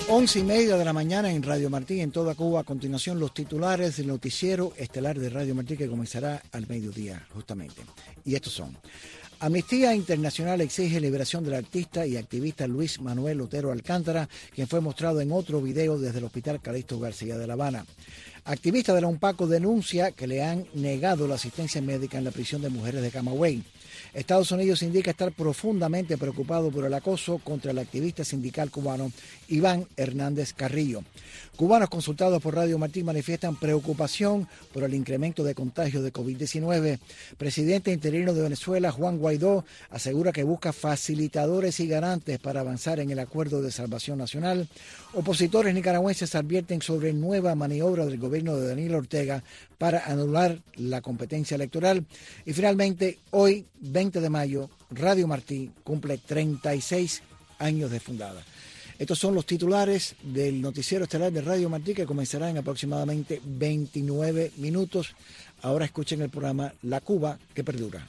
11:30 de la mañana en Radio Martí, en toda Cuba. A continuación, los titulares del noticiero estelar de Radio Martí, que comenzará al mediodía, justamente. Y estos son: Amnistía Internacional exige liberación del artista y activista Luis Manuel Otero Alcántara, quien fue mostrado en otro video desde el Hospital Calixto García de La Habana. Activista de la UNPACO denuncia que le han negado la asistencia médica en la prisión de mujeres de Camagüey. Estados Unidos indica estar profundamente preocupado por el acoso contra el activista sindical cubano Iván Hernández Carrillo. Cubanos consultados por Radio Martí manifiestan preocupación por el incremento de contagios de COVID-19. Presidente interino de Venezuela, Juan Guaidó, asegura que busca facilitadores y garantes para avanzar en el Acuerdo de Salvación Nacional. Opositores nicaragüenses advierten sobre nueva maniobra del gobierno de Daniel Ortega para anular la competencia electoral. Y finalmente, hoy, 20 de mayo, Radio Martí cumple 36 años de fundada. Estos son los titulares del noticiero estelar de Radio Martí, que comenzará en aproximadamente 29 minutos. Ahora escuchen el programa La Cuba que Perdura.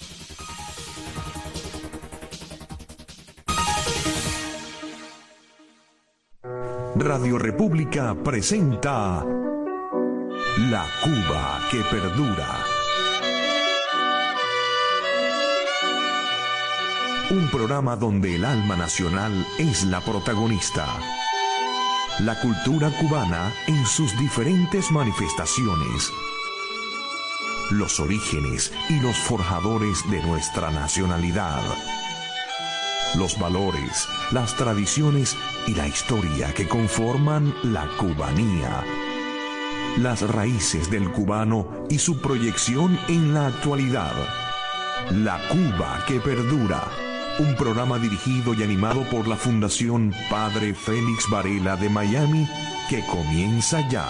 Radio República presenta La Cuba que Perdura. Un programa donde el alma nacional es la protagonista. La cultura cubana en sus diferentes manifestaciones. Los orígenes y los forjadores de nuestra nacionalidad. Los valores, las tradiciones y la historia que conforman la cubanía. Las raíces del cubano y su proyección en la actualidad. La Cuba que Perdura. Un programa dirigido y animado por la Fundación Padre Félix Varela de Miami, que comienza ya.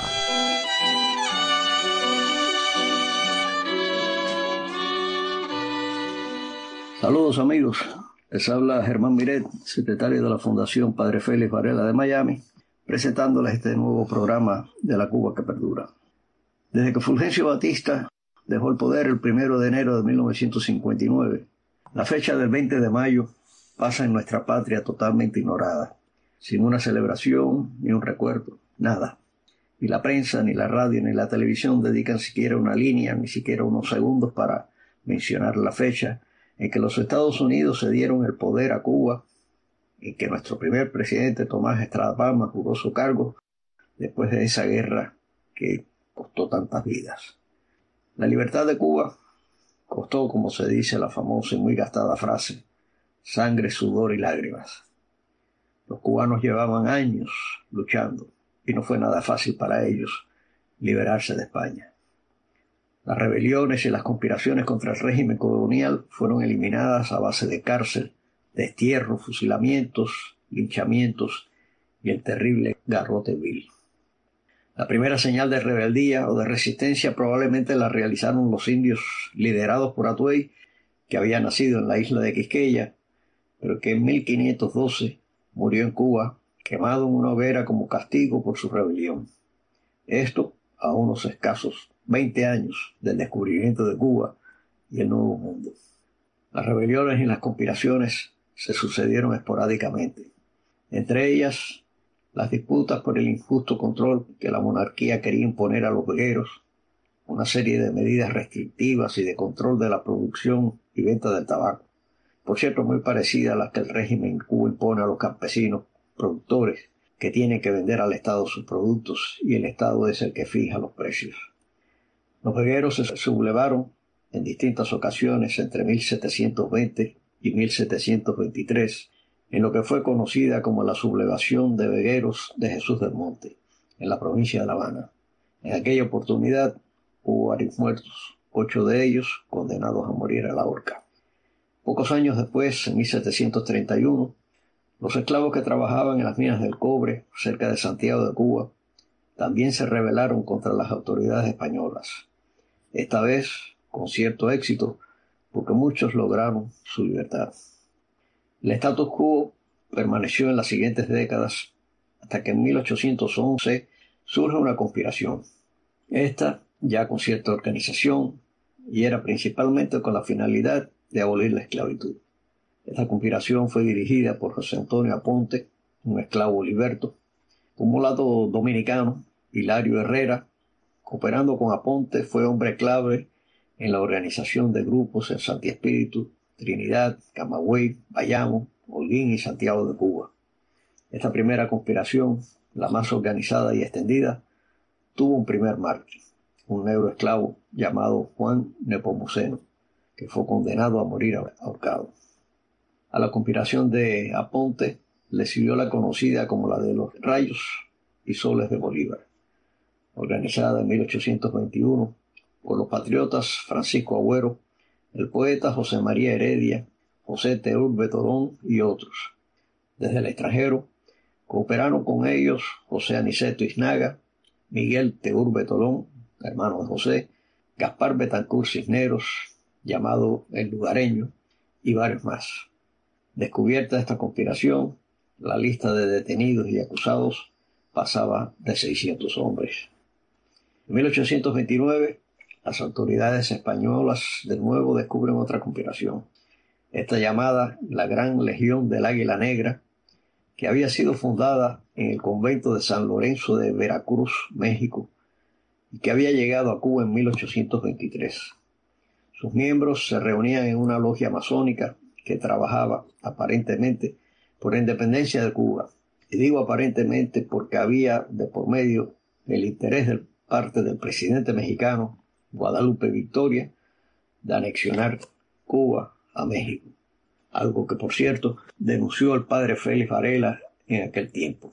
Saludos amigos, les habla Germán Miret, secretario de la Fundación Padre Félix Varela de Miami, presentándoles este nuevo programa de La Cuba que Perdura. Desde que Fulgencio Batista dejó el poder el 1 de enero de 1959, la fecha del 20 de mayo pasa en nuestra patria totalmente ignorada, sin una celebración ni un recuerdo, nada. Ni la prensa, ni la radio, ni la televisión dedican siquiera una línea, ni siquiera unos segundos para mencionar la fecha en que los Estados Unidos se dieron el poder a Cuba, en que nuestro primer presidente Tomás Estrada Palma juró su cargo después de esa guerra que costó tantas vidas. La libertad de Cuba costó, como se dice la famosa y muy gastada frase, sangre, sudor y lágrimas. Los cubanos llevaban años luchando y no fue nada fácil para ellos liberarse de España. Las rebeliones y las conspiraciones contra el régimen colonial fueron eliminadas a base de cárcel, destierro, fusilamientos, linchamientos y el terrible garrote vil. La primera señal de rebeldía o de resistencia probablemente la realizaron los indios liderados por Atuey, que había nacido en la isla de Quisqueya, pero que en 1512 murió en Cuba, quemado en una hoguera como castigo por su rebelión. Esto a unos escasos 20 años del descubrimiento de Cuba y el Nuevo Mundo. Las rebeliones y las conspiraciones se sucedieron esporádicamente. Entre ellas, las disputas por el injusto control que la monarquía quería imponer a los vegueros, una serie de medidas restrictivas y de control de la producción y venta del tabaco, por cierto muy parecida a las que el régimen en Cuba impone a los campesinos productores, que tienen que vender al Estado sus productos y el Estado es el que fija los precios. Los vegueros se sublevaron en distintas ocasiones entre 1720 y 1723, en lo que fue conocida como la sublevación de vegueros de Jesús del Monte, en la provincia de La Habana. En aquella oportunidad hubo varios muertos, 8 de ellos condenados a morir a la horca. Pocos años después, en 1731, los esclavos que trabajaban en las minas del cobre, cerca de Santiago de Cuba, también se rebelaron contra las autoridades españolas. Esta vez con cierto éxito, porque muchos lograron su libertad. El status quo permaneció en las siguientes décadas, hasta que en 1811 surge una conspiración. Esta ya con cierta organización, y era principalmente con la finalidad de abolir la esclavitud. Esta conspiración fue dirigida por José Antonio Aponte, un esclavo liberto, Un mulato dominicano, Hilario Herrera, cooperando con Aponte, fue hombre clave en la organización de grupos en Santi Espíritu, Trinidad, Camagüey, Bayamo, Holguín y Santiago de Cuba. Esta primera conspiración, la más organizada y extendida, tuvo un primer mártir, un negro esclavo llamado Juan Nepomuceno, que fue condenado a morir ahorcado. A la conspiración de Aponte le siguió la conocida como la de los Rayos y Soles de Bolívar, organizada en 1821 por los patriotas Francisco Agüero, el poeta José María Heredia, José Teúrbe Tolón y otros. Desde el extranjero cooperaron con ellos José Aniceto Iznaga, Miguel Teúrbe Tolón, hermano de José, Gaspar Betancur Cisneros, llamado El Lugareño, y varios más. Descubierta esta conspiración, la lista de detenidos y acusados pasaba de 600 hombres. En 1829, las autoridades españolas de nuevo descubren otra conspiración, esta llamada la Gran Legión del Águila Negra, que había sido fundada en el convento de San Lorenzo de Veracruz, México, y que había llegado a Cuba en 1823. Sus miembros se reunían en una logia masónica que trabajaba, aparentemente, por la independencia de Cuba. Y digo aparentemente porque había de por medio el interés de parte del presidente mexicano, Guadalupe Victoria, de anexionar Cuba a México. Algo que, por cierto, denunció el padre Félix Varela en aquel tiempo.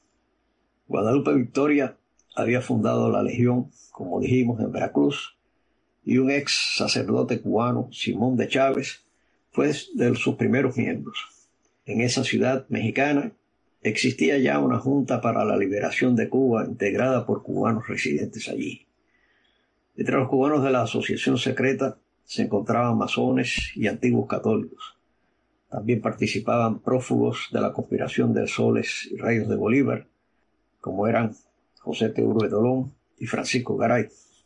Guadalupe Victoria había fundado la Legión, como dijimos, en Veracruz, y un ex sacerdote cubano, Simón de Chávez, fue de sus primeros miembros. En esa ciudad mexicana existía ya una junta para la liberación de Cuba integrada por cubanos residentes allí. Entre los cubanos de la asociación secreta se encontraban masones y antiguos católicos. También participaban prófugos de la conspiración de Soles y Rayos de Bolívar, como eran José Teúrbe Tolón y Francisco Garay.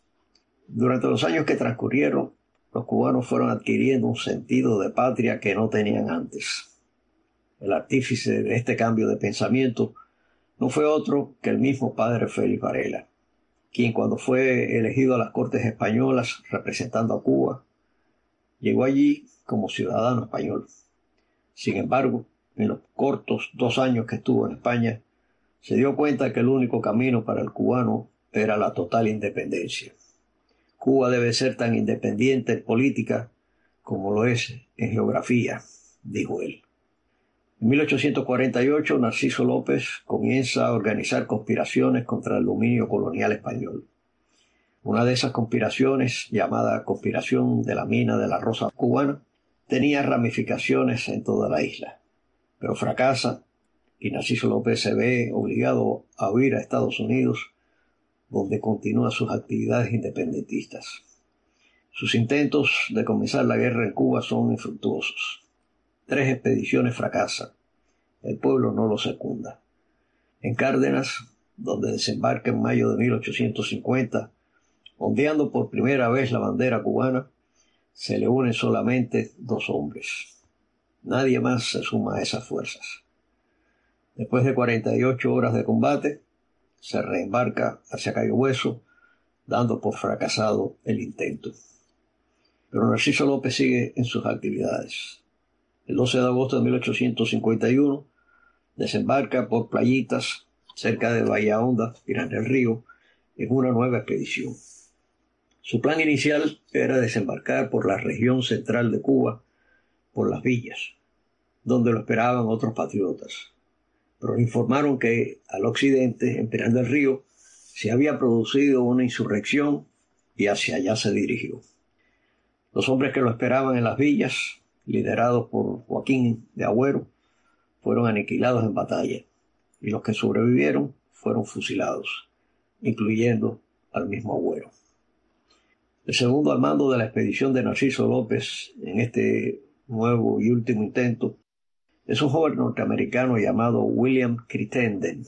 Durante los años que transcurrieron, los cubanos fueron adquiriendo un sentido de patria que no tenían antes. El artífice de este cambio de pensamiento no fue otro que el mismo padre Félix Varela, quien cuando fue elegido a las Cortes Españolas representando a Cuba, llegó allí como ciudadano español. Sin embargo, en los cortos 2 años que estuvo en España, se dio cuenta que el único camino para el cubano era la total independencia. Cuba debe ser tan independiente en política como lo es en geografía, dijo él. En 1848, Narciso López comienza a organizar conspiraciones contra el dominio colonial español. Una de esas conspiraciones, llamada Conspiración de la Mina de la Rosa Cubana, tenía ramificaciones en toda la isla, pero fracasa y Narciso López se ve obligado a huir a Estados Unidos, donde continúa sus actividades independentistas. Sus intentos de comenzar la guerra en Cuba son infructuosos. 3 expediciones fracasan. El pueblo no lo secunda. En Cárdenas, donde desembarca en mayo de 1850, ondeando por primera vez la bandera cubana, se le unen solamente 2 hombres. Nadie más se suma a esas fuerzas. Después de 48 horas de combate, se reembarca hacia Cayo Hueso, dando por fracasado el intento. Pero Narciso López sigue en sus actividades. El 12 de agosto de 1851 desembarca por Playitas, cerca de Bahía Honda, Pinar del Río, en una nueva expedición. Su plan inicial era desembarcar por la región central de Cuba, por Las Villas, donde lo esperaban otros patriotas. Pero le informaron que al occidente, en Pinar del Río, se había producido una insurrección y hacia allá se dirigió. Los hombres que lo esperaban en Las Villas, liderados por Joaquín de Agüero, fueron aniquilados en batalla, y los que sobrevivieron fueron fusilados, incluyendo al mismo Agüero. El segundo al mando de la expedición de Narciso López en este nuevo y último intento es un joven norteamericano llamado William Crittenden.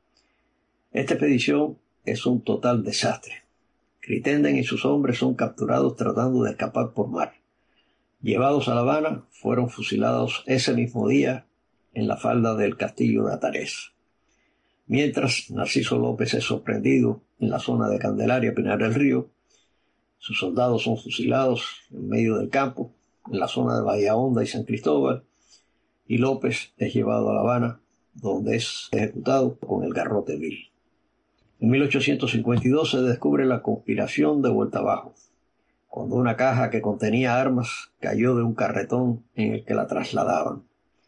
Esta expedición es un total desastre. Crittenden y sus hombres son capturados tratando de escapar por mar. Llevados a La Habana, fueron fusilados ese mismo día en la falda del castillo de Atarés. Mientras Narciso López es sorprendido en la zona de Candelaria, Pinar del Río, sus soldados son fusilados en medio del campo, en la zona de Bahía Honda y San Cristóbal, y López es llevado a La Habana, donde es ejecutado con el garrote vil. En 1852 se descubre la conspiración de Vuelta Abajo, cuando una caja que contenía armas cayó de un carretón en el que la trasladaban.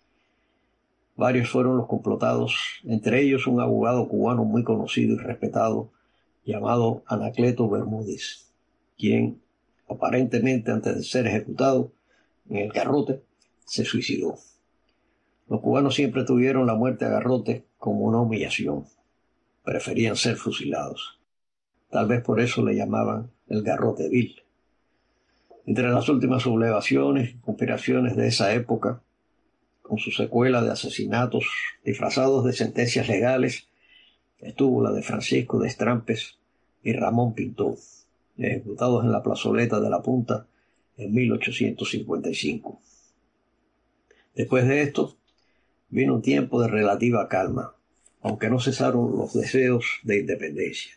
Varios fueron los complotados, entre ellos un abogado cubano muy conocido y respetado, llamado Anacleto Bermúdez, quien, aparentemente antes de ser ejecutado en el garrote, se suicidó. Los cubanos siempre tuvieron la muerte a garrote como una humillación. Preferían ser fusilados. Tal vez por eso le llamaban el garrote vil. Entre las últimas sublevaciones y conspiraciones de esa época, con su secuela de asesinatos disfrazados de sentencias legales, estuvo la de Francisco de Estrampes y Ramón Pintó, ejecutados en la plazoleta de La Punta en 1855. Después de esto, vino un tiempo de relativa calma, aunque no cesaron los deseos de independencia.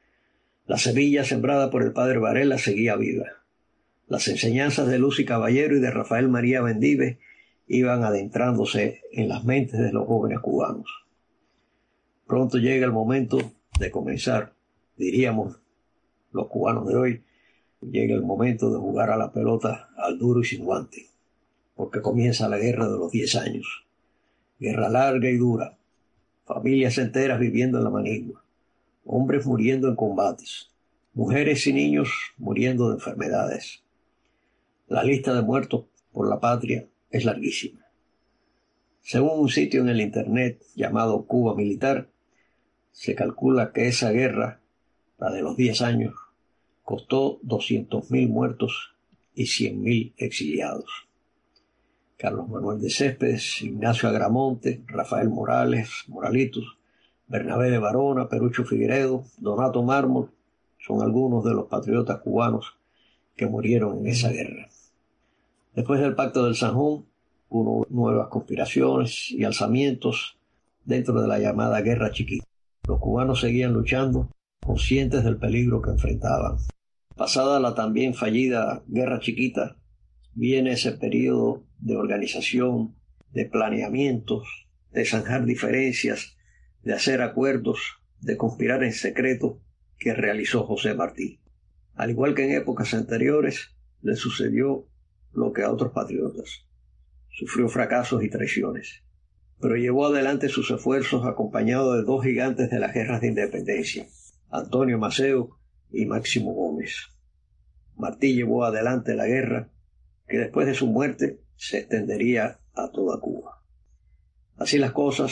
La semilla sembrada por el padre Varela seguía viva. Las enseñanzas de Lucy Caballero y de Rafael María Bendive iban adentrándose en las mentes de los jóvenes cubanos. Pronto llega el momento de comenzar, diríamos los cubanos de hoy, llega el momento de jugar a la pelota al duro y sin guante, porque comienza la guerra de los 10 años. Guerra larga y dura, familias enteras viviendo en la manigua, hombres muriendo en combates, mujeres y niños muriendo de enfermedades. La lista de muertos por la patria es larguísima. Según un sitio en el internet llamado Cuba Militar, se calcula que esa guerra, la de los 10 años, costó 200.000 muertos y 100.000 exiliados. Carlos Manuel de Céspedes, Ignacio Agramonte, Rafael Morales, Moralitos, Bernabé de Varona, Perucho Figueredo, Donato Mármol, son algunos de los patriotas cubanos que murieron en esa guerra. Después del Pacto del Zanjón, hubo nuevas conspiraciones y alzamientos dentro de la llamada Guerra Chiquita. Los cubanos seguían luchando, conscientes del peligro que enfrentaban. Pasada la también fallida Guerra Chiquita, viene ese periodo de organización, de planeamientos, de zanjar diferencias, de hacer acuerdos, de conspirar en secreto que realizó José Martí. Al igual que en épocas anteriores, le sucedió lo que a otros patriotas. Sufrió fracasos y traiciones, pero llevó adelante sus esfuerzos acompañado de 2 gigantes de las guerras de independencia, Antonio Maceo y Máximo Gómez. Martí llevó adelante la guerra que después de su muerte se extendería a toda Cuba. Así las cosas,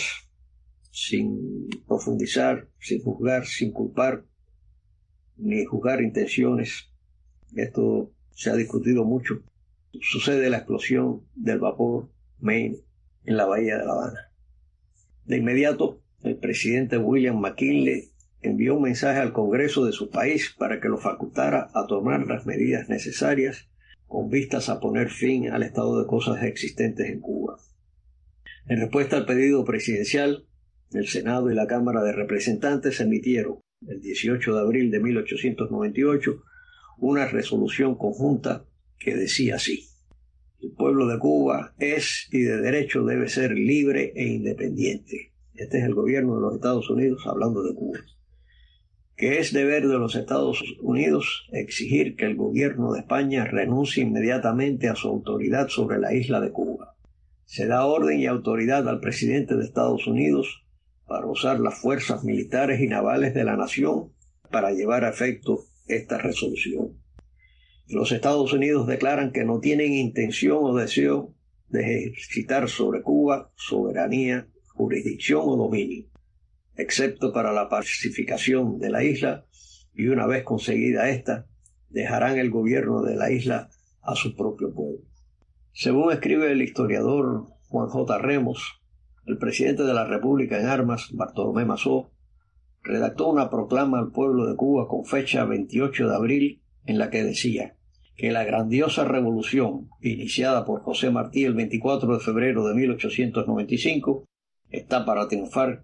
sin profundizar, sin juzgar, sin culpar, ni juzgar intenciones, esto se ha discutido mucho, sucede la explosión del vapor Maine en la bahía de La Habana. De inmediato, el presidente William McKinley envió un mensaje al Congreso de su país para que lo facultara a tomar las medidas necesarias con vistas a poner fin al estado de cosas existentes en Cuba. En respuesta al pedido presidencial, el Senado y la Cámara de Representantes emitieron, el 18 de abril de 1898, una resolución conjunta que decía así: el pueblo de Cuba es y de derecho debe ser libre e independiente. Este es el gobierno de los Estados Unidos hablando de Cuba. Que es deber de los Estados Unidos exigir que el gobierno de España renuncie inmediatamente a su autoridad sobre la isla de Cuba. Se da orden y autoridad al presidente de Estados Unidos para usar las fuerzas militares y navales de la nación para llevar a efecto esta resolución. Los Estados Unidos declaran que no tienen intención o deseo de ejercitar sobre Cuba soberanía, jurisdicción o dominio, excepto para la pacificación de la isla, y una vez conseguida esta, dejarán el gobierno de la isla a su propio pueblo. Según escribe el historiador Juan J. Remos, el presidente de la República en armas, Bartolomé Mazó, redactó una proclama al pueblo de Cuba con fecha 28 de abril en la que decía que la grandiosa revolución iniciada por José Martí el 24 de febrero de 1895 está para triunfar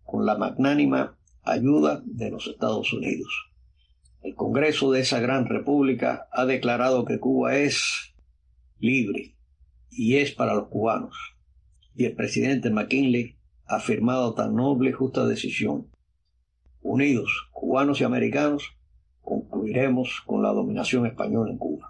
con la magnánima ayuda de los Estados Unidos. El Congreso de esa gran república ha declarado que Cuba es libre y es para los cubanos. Y el presidente McKinley ha firmado tan noble y justa decisión. Unidos, cubanos y americanos, concluiremos con la dominación española en Cuba.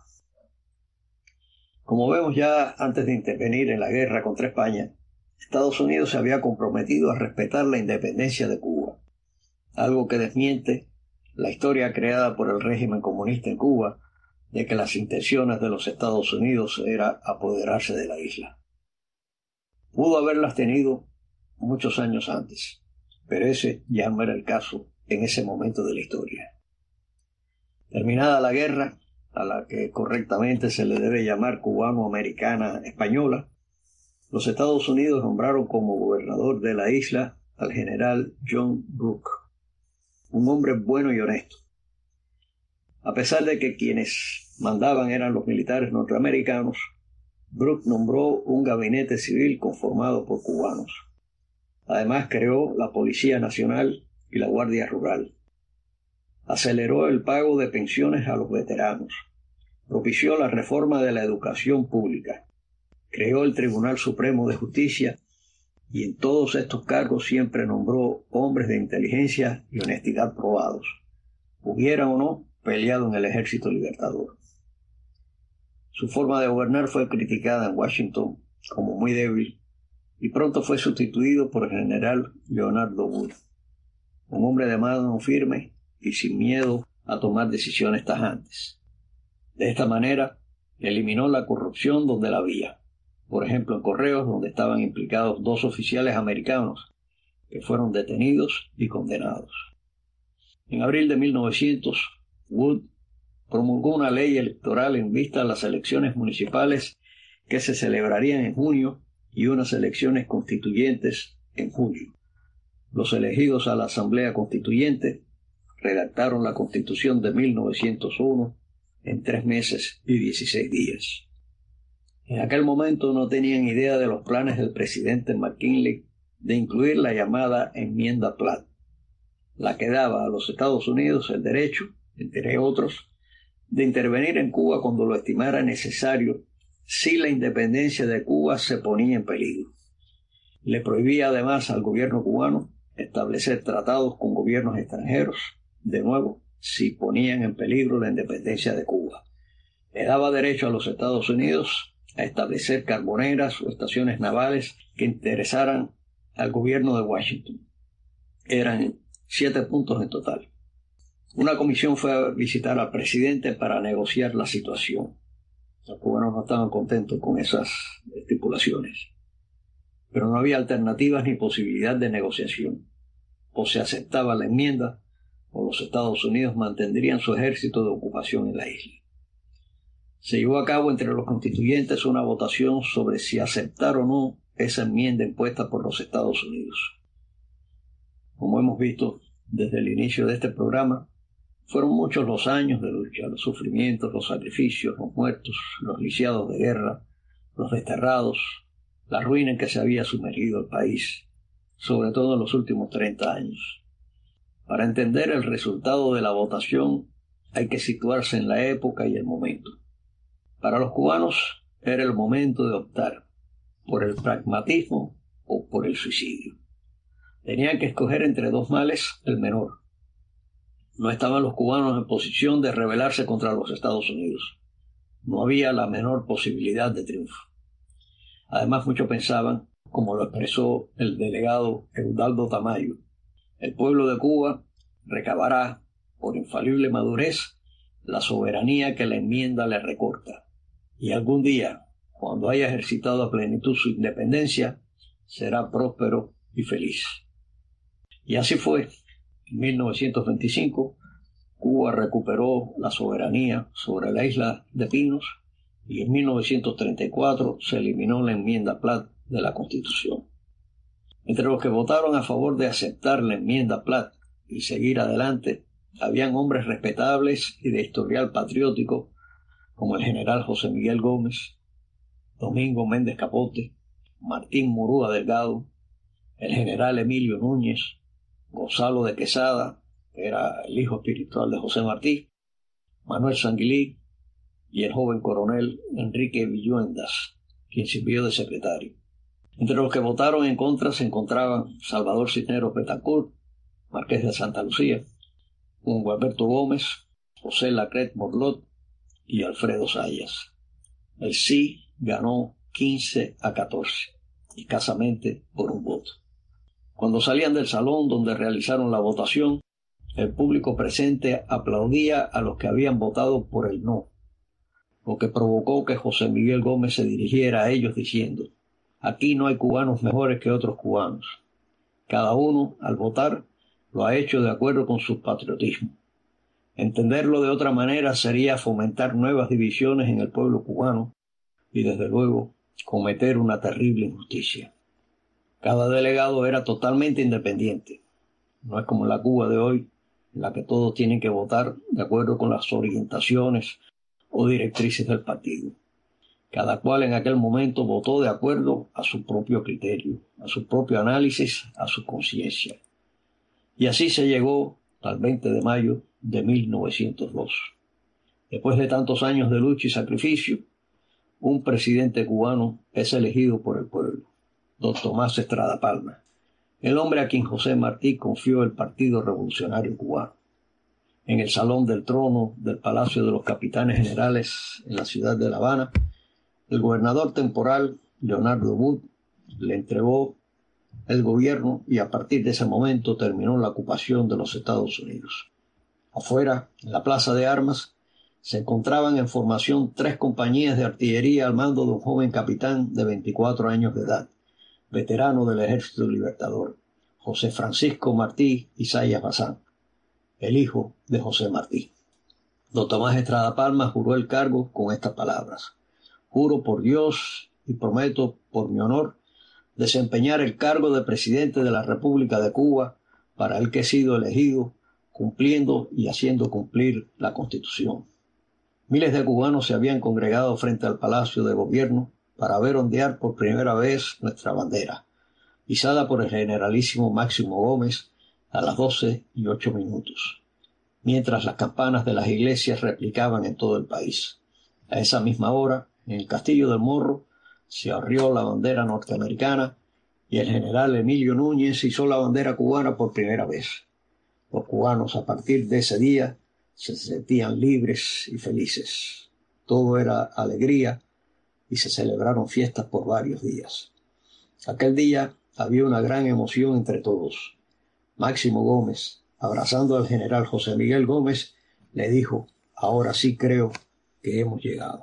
Como vemos ya antes de intervenir en la guerra contra España, Estados Unidos se había comprometido a respetar la independencia de Cuba, algo que desmiente la historia creada por el régimen comunista en Cuba de que las intenciones de los Estados Unidos era apoderarse de la isla. Pudo haberlas tenido muchos años antes, pero ese ya no era el caso en ese momento de la historia. Terminada la guerra, a la que correctamente se le debe llamar cubano-americana española, los Estados Unidos nombraron como gobernador de la isla al general John Brooke, un hombre bueno y honesto. A pesar de que quienes mandaban eran los militares norteamericanos, Brooke nombró un gabinete civil conformado por cubanos. Además creó la Policía Nacional y la Guardia Rural. Aceleró el pago de pensiones a los veteranos. Propició la reforma de la educación pública. Creó el Tribunal Supremo de Justicia y en todos estos cargos siempre nombró hombres de inteligencia y honestidad probados, hubieran o no peleado en el Ejército Libertador. Su forma de gobernar fue criticada en Washington como muy débil y pronto fue sustituido por el general Leonardo Wood, un hombre de mano firme y sin miedo a tomar decisiones tajantes. De esta manera, eliminó la corrupción donde la había. Por ejemplo, en Correos, donde estaban implicados 2 oficiales americanos que fueron detenidos y condenados. En abril de 1900, Wood promulgó una ley electoral en vista a las elecciones municipales que se celebrarían en junio y unas elecciones constituyentes en julio. Los elegidos a la Asamblea Constituyente redactaron la Constitución de 1901 en 3 meses y 16 días. En aquel momento no tenían idea de los planes del presidente McKinley de incluir la llamada Enmienda Platt, la que daba a los Estados Unidos el derecho, entre otros, de intervenir en Cuba cuando lo estimara necesario si la independencia de Cuba se ponía en peligro. Le prohibía además al gobierno cubano establecer tratados con gobiernos extranjeros, de nuevo, si ponían en peligro la independencia de Cuba. Le daba derecho a los Estados Unidos a establecer carboneras o estaciones navales que interesaran al gobierno de Washington. Eran 7 puntos en total. Una comisión fue a visitar al presidente para negociar la situación. Los cubanos no estaban contentos con esas estipulaciones, pero no había alternativas ni posibilidad de negociación. O se aceptaba la enmienda o los Estados Unidos mantendrían su ejército de ocupación en la isla. Se llevó a cabo entre los constituyentes una votación sobre si aceptar o no esa enmienda impuesta por los Estados Unidos. Como hemos visto desde el inicio de este programa, fueron muchos los años de lucha, los sufrimientos, los sacrificios, los muertos, los lisiados de guerra, los desterrados, la ruina en que se había sumergido el país, sobre todo en los últimos 30 años. Para entender el resultado de la votación hay que situarse en la época y el momento. Para los cubanos era el momento de optar por el pragmatismo o por el suicidio. Tenían que escoger entre 2 males el menor. No estaban los cubanos en posición de rebelarse contra los Estados Unidos. No había la menor posibilidad de triunfo. Además, muchos pensaban, como lo expresó el delegado Eudaldo Tamayo, el pueblo de Cuba recabará, por infalible madurez, la soberanía que la enmienda le recorta. Y algún día, cuando haya ejercitado a plenitud su independencia, será próspero y feliz. Y así fue. En 1925, Cuba recuperó la soberanía sobre la isla de Pinos y en 1934 se eliminó la enmienda Platt de la Constitución. Entre los que votaron a favor de aceptar la enmienda Platt y seguir adelante, habían hombres respetables y de historial patriótico como el general José Miguel Gómez, Domingo Méndez Capote, Martín Murúa Delgado, el general Emilio Núñez, Gonzalo de Quesada, que era el hijo espiritual de José Martí, Manuel Sanguilí y el joven coronel Enrique Villuendas, quien sirvió de secretario. Entre los que votaron en contra se encontraban Salvador Cisneros Betancourt, marqués de Santa Lucía, Hugo Alberto Gómez, José Lacret Morlot y Alfredo Sayas. El sí ganó 15-14, escasamente por un voto. Cuando salían del salón donde realizaron la votación, el público presente aplaudía a los que habían votado por el no, lo que provocó que José Miguel Gómez se dirigiera a ellos diciendo: aquí no hay cubanos mejores que otros cubanos. Cada uno, al votar, lo ha hecho de acuerdo con su patriotismo. Entenderlo de otra manera sería fomentar nuevas divisiones en el pueblo cubano y, desde luego, cometer una terrible injusticia. Cada delegado era totalmente independiente. No es como en la Cuba de hoy, en la que todos tienen que votar de acuerdo con las orientaciones o directrices del partido. Cada cual en aquel momento votó de acuerdo a su propio criterio, a su propio análisis, a su conciencia. Y así se llegó al 20 de mayo de 1902. Después de tantos años de lucha y sacrificio, un presidente cubano es elegido por el pueblo, don Tomás Estrada Palma, el hombre a quien José Martí confió el Partido Revolucionario Cubano. En el Salón del Trono del Palacio de los Capitanes Generales en la ciudad de La Habana, el gobernador temporal, Leonardo Wood, le entregó el gobierno y a partir de ese momento terminó la ocupación de los Estados Unidos. Afuera, en la Plaza de Armas, se encontraban en formación 3 compañías de artillería al mando de un joven capitán de 24 años de edad, veterano del Ejército Libertador, José Francisco Martí y Sayas Bazán, el hijo de José Martí. Don Tomás Estrada Palma juró el cargo con estas palabras: juro por Dios y prometo por mi honor desempeñar el cargo de presidente de la República de Cuba, para el que he sido elegido, cumpliendo y haciendo cumplir la Constitución. Miles de cubanos se habían congregado frente al Palacio de Gobierno para ver ondear por primera vez nuestra bandera, izada por el generalísimo Máximo Gómez a las 12:08, mientras las campanas de las iglesias replicaban en todo el país. A esa misma hora, en el Castillo del Morro, se arrió la bandera norteamericana y el general Emilio Núñez izó la bandera cubana por primera vez. Los cubanos a partir de ese día se sentían libres y felices. Todo era alegría y se celebraron fiestas por varios días. Aquel día había una gran emoción entre todos. Máximo Gómez, abrazando al general José Miguel Gómez, le dijo: ahora sí creo que hemos llegado.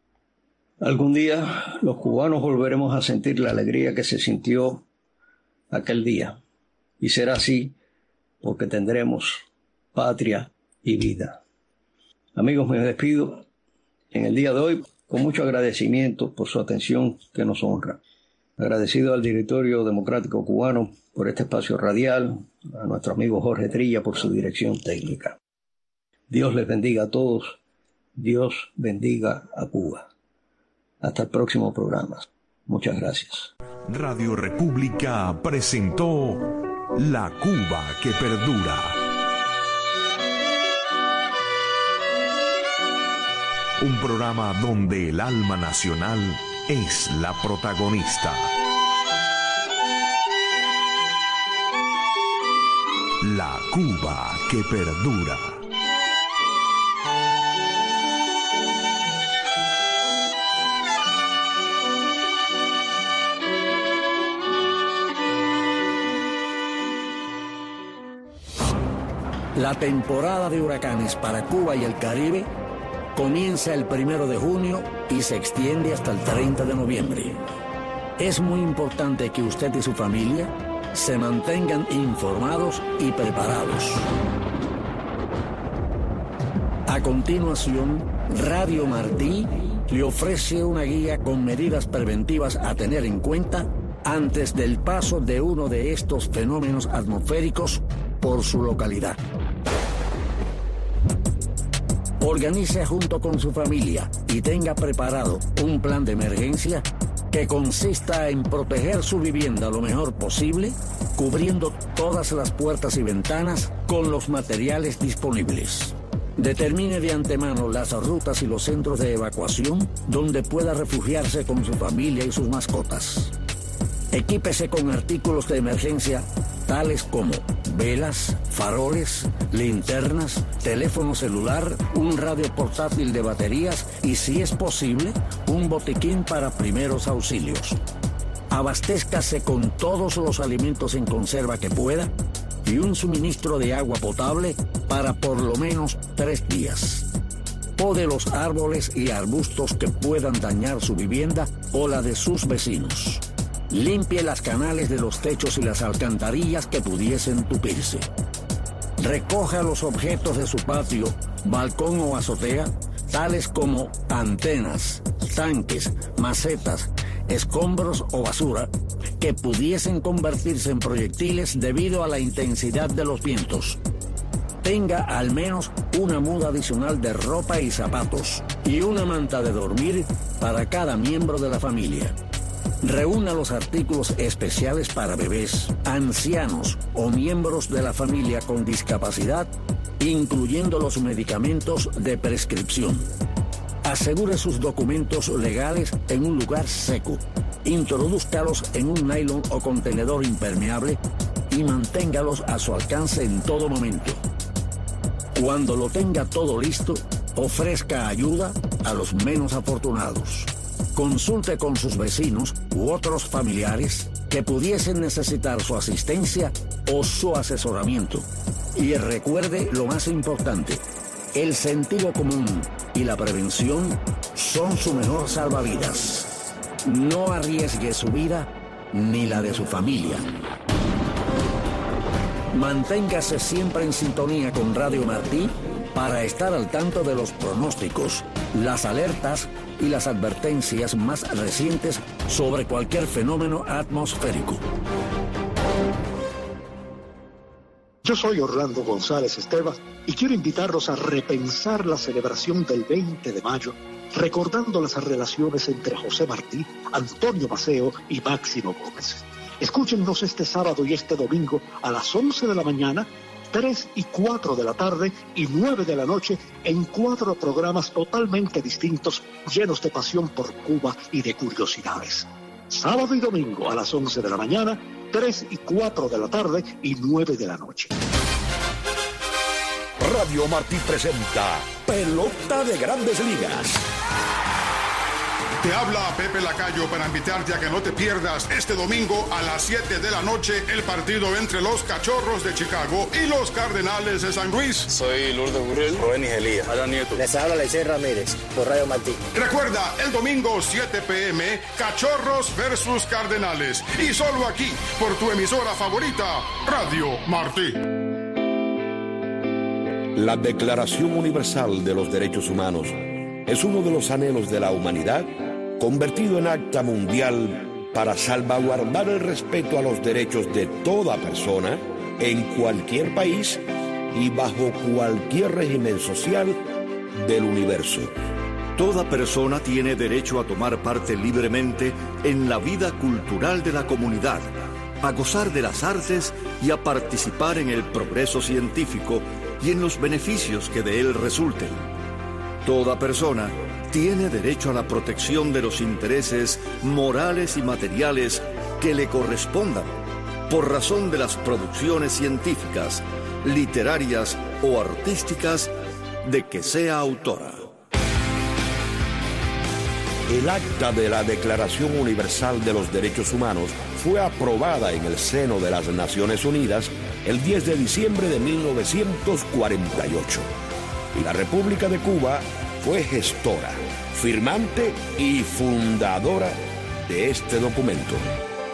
Algún día los cubanos volveremos a sentir la alegría que se sintió aquel día, y será así porque tendremos patria y vida. Amigos, me despido en el día de hoy con mucho agradecimiento por su atención que nos honra. Agradecido al Directorio Democrático Cubano por este espacio radial, a nuestro amigo Jorge Trilla por su dirección técnica. Dios les bendiga a todos, Dios bendiga a Cuba. Hasta el próximo programa. Muchas gracias. Radio República presentó La Cuba que Perdura. Un programa donde el alma nacional es la protagonista. La Cuba que Perdura. La temporada de huracanes para Cuba y el Caribe comienza el 1 de junio y se extiende hasta el 30 de noviembre. Es muy importante que usted y su familia se mantengan informados y preparados. A continuación, Radio Martí le ofrece una guía con medidas preventivas a tener en cuenta antes del paso de uno de estos fenómenos atmosféricos por su localidad. Organice junto con su familia y tenga preparado un plan de emergencia que consista en proteger su vivienda lo mejor posible, cubriendo todas las puertas y ventanas con los materiales disponibles. Determine de antemano las rutas y los centros de evacuación donde pueda refugiarse con su familia y sus mascotas. Equípese con artículos de emergencia tales como velas, faroles, linternas, teléfono celular, un radio portátil de baterías y, si es posible, un botiquín para primeros auxilios. Abastézcase con todos los alimentos en conserva que pueda y un suministro de agua potable para por lo menos 3 días. Pode los árboles y arbustos que puedan dañar su vivienda o la de sus vecinos. Limpie las canales de los techos y las alcantarillas que pudiesen tupirse. Recoja los objetos de su patio, balcón o azotea, tales como antenas, tanques, macetas, escombros o basura, que pudiesen convertirse en proyectiles debido a la intensidad de los vientos. Tenga al menos una muda adicional de ropa y zapatos y una manta de dormir para cada miembro de la familia. Reúna los artículos especiales para bebés, ancianos o miembros de la familia con discapacidad, incluyendo los medicamentos de prescripción. Asegure sus documentos legales en un lugar seco. Introdúzcalos en un nylon o contenedor impermeable y manténgalos a su alcance en todo momento. Cuando lo tenga todo listo, ofrezca ayuda a los menos afortunados. Consulte con sus vecinos u otros familiares que pudiesen necesitar su asistencia o su asesoramiento. Y recuerde lo más importante: el sentido común y la prevención son su mejor salvavidas. No arriesgue su vida ni la de su familia. Manténgase siempre en sintonía con Radio Martí para estar al tanto de los pronósticos, las alertas y las advertencias más recientes sobre cualquier fenómeno atmosférico. Yo soy Orlando González Esteban y quiero invitarlos a repensar la celebración del 20 de mayo, recordando las relaciones entre José Martí, Antonio Maceo y Máximo Gómez. Escúchennos este sábado y este domingo a las 11 de la mañana, 3 y 4 de la tarde y 9 de la noche en 4 programas totalmente distintos, llenos de pasión por Cuba y de curiosidades. Sábado y domingo a las 11 de la mañana, 3 y 4 de la tarde y 9 de la noche. Radio Martí presenta Pelota de Grandes Ligas. Te habla Pepe Lacayo para invitarte a que no te pierdas este domingo a las 7 de la noche el partido entre los Cachorros de Chicago y los Cardenales de San Luis. Soy Lourdes Gurriel, Robenis Elías, Adán Nieto. Les habla Lecey Ramírez por Radio Martí. Recuerda, el domingo 7 p.m. Cachorros versus Cardenales. Y solo aquí, por tu emisora favorita, Radio Martí. La Declaración Universal de los Derechos Humanos es uno de los anhelos de la humanidad, convertido en acta mundial para salvaguardar el respeto a los derechos de toda persona en cualquier país y bajo cualquier régimen social del universo. Toda persona tiene derecho a tomar parte libremente en la vida cultural de la comunidad, a gozar de las artes y a participar en el progreso científico y en los beneficios que de él resulten. Toda persona tiene derecho a la protección de los intereses morales y materiales que le correspondan por razón de las producciones científicas, literarias o artísticas de que sea autora. El acta de la Declaración Universal de los Derechos Humanos fue aprobada en el seno de las Naciones Unidas el 10 de diciembre de 1948. Y la República de Cuba fue gestora, firmante y fundadora de este documento.